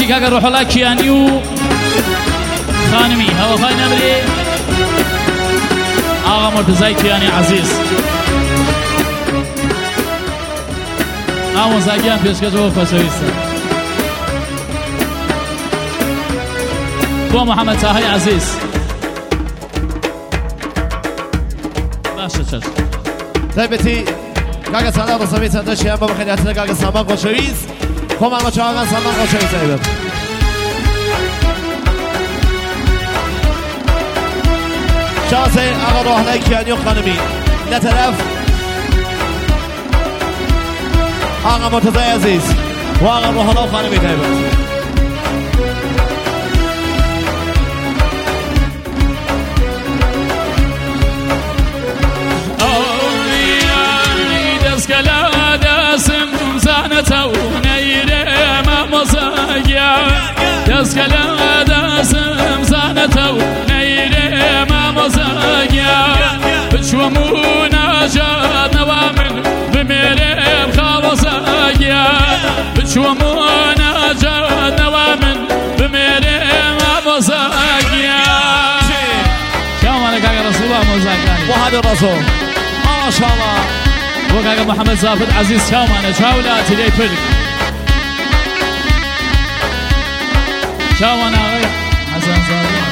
مالك اگر روح الله کیانیو خانمی هوا خواهی نبری آقا مرتضی کیانی عزیز آقا مزاگیان پیشکش و خوشویسته بو محمد تاهی عزیز باشه چشم تایبتی کاغا سامان رسمی سندشی هم با بخیلیتی کاغا سامان خوشویست خب ما چاقا سامان خوشویست ایبم شانس آقا روحله کیانی و خانمی لطرف آقا مرتضی عزیز و آقا روحله و خانمی تایبت دسکلا دسم زانتو نیره ما مزایا دسکلا دسم زانتو نیره ما مزایا بشو مناجات نوامن بمیرم خالصایا بشو مناجات نوامن بمیرم مزایا شامانك يا رسول الله مزاقاني وهذا الرسول ما شاء الله وكاكا محمد زافد عزيز شاومانه شاولاتي لي فرق شاومانه غير حسن زافد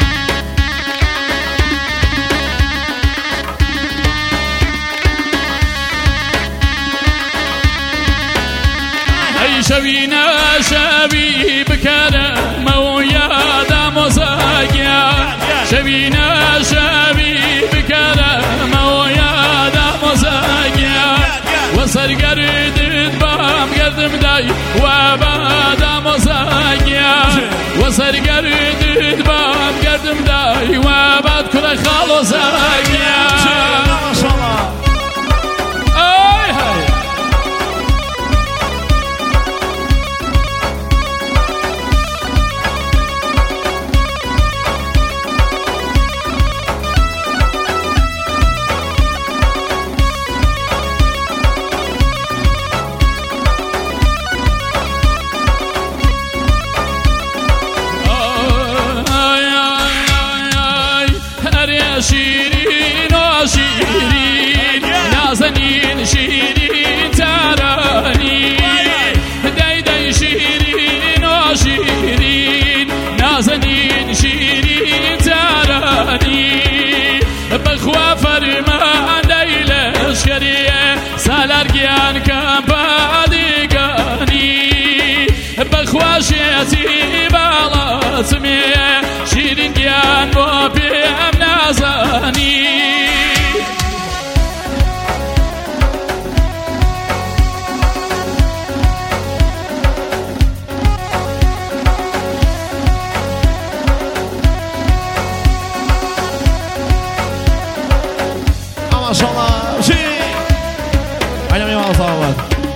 اي شبينا شبي بكرم ويا دا مزاقيا شبينا شبي بكرم ويا دا مزاقيا وصر قردت بام قردم داي وبادا مزاقيا وصر قردت بام قردم داي وباد كل خالو زاقيا ما شاء الله اي هاي شيرين وشيرين نازنين شيرين تراني داي داي شيرين وشيرين نازنين شيرين تراني بخوا فرمان داي لشكريه سالارجيان كان باديقاني بخوا شيتي بالاسمي شيرين جيان بوبي نازني ما شاء الله شيء عجبني ما صوت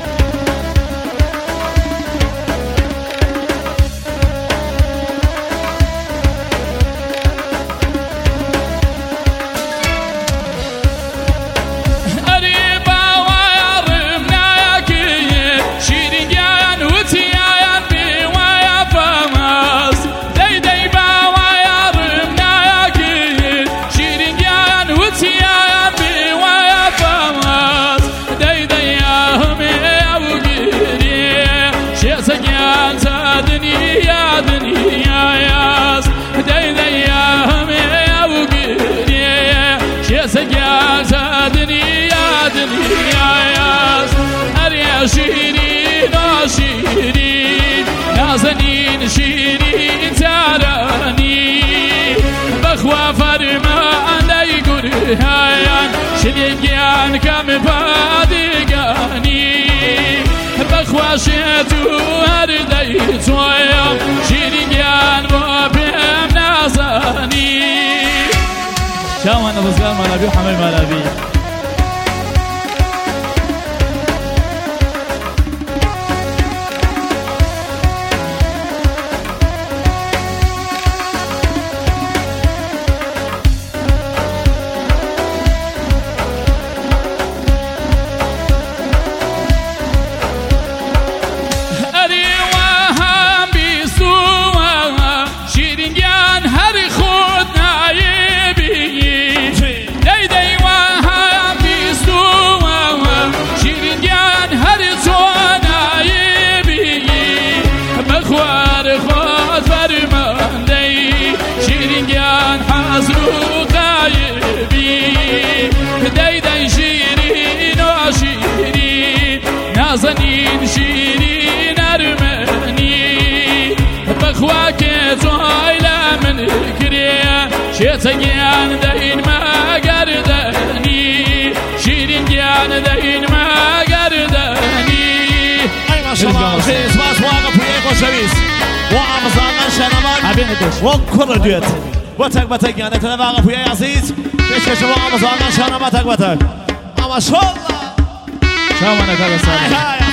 شيرين وشيرين نازنين شيرين تراني بخوا فرمان داي قرهايان شليقيان كم بادقاني بخوا شيتو هردي تويا شيرين بوبيم نازني شاوانا بزغال مالابي وحمي مالابي خواكي زويلة من كريه شيتجيان دين ما قردني شيرين جيان دين ما قردني أي ما شاء الله خيس باس واقف وياك وشويس وقف زاغن شنمان وكل دوت بتك يعني ترى واقف ويا عزيز كش وقف زاغن شنمان بتك أما شاء الله شو أنا كذا